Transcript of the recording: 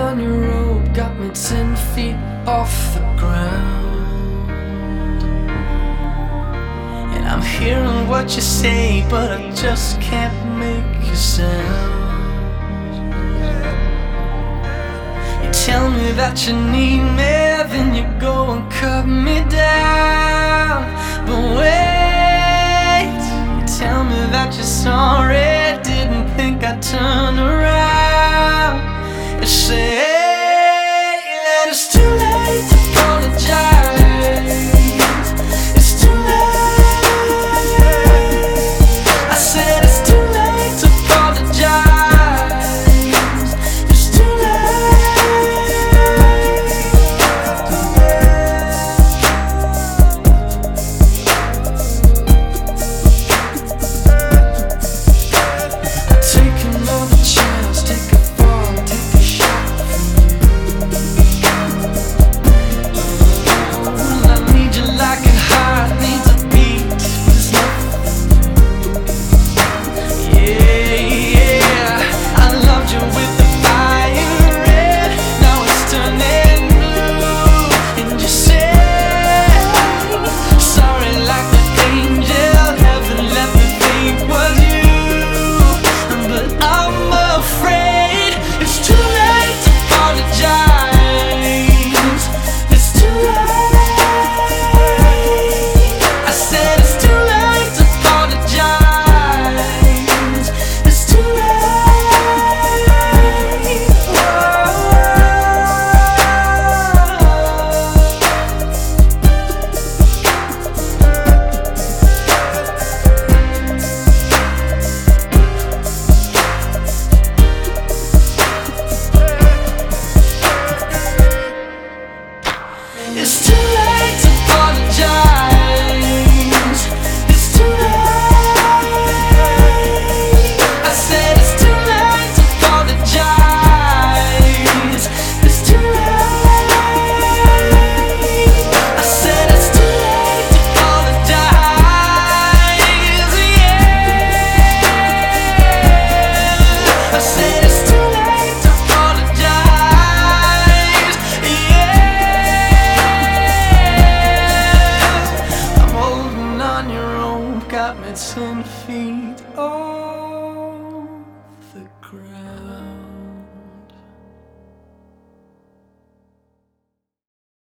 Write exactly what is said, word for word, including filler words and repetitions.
on your rope got me ten feet off the ground. And I'm hearing what you say, but I just can't make a sound. You tell me that you need me, then you go and cut me down. But wait, you tell me that you're sorry, didn't think I'd turn around.